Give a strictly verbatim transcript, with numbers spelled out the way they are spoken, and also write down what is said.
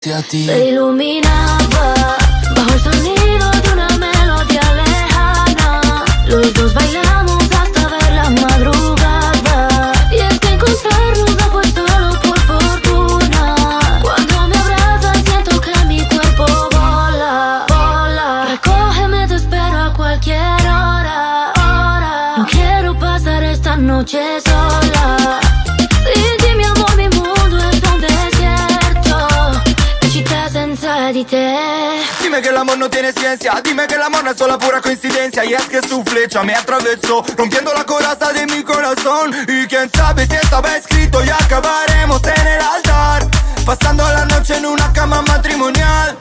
hacia ti. Se iluminaba bajo el sonido de una melodía lejana. Los dos bailamos hasta ver la madrugada. Y es que encontrarnos no fue solo por fortuna. Cuando me abrazas siento que mi cuerpo vola, vola. Recógeme, te espero a cualquier hora, hora. No quiero pasar esta noche sola. Sin ti, mi amor, mi mundo es un desierto. La città senza di te. Dime que el amor no tiene ciencia, dime que el amor no es solo pura coincidencia. Y es que su flecha me atravesó, rompiendo la coraza de mi corazón. Y quién sabe si estaba escrito y acabaremos en el altar, pasando la noche en una cama matrimonial.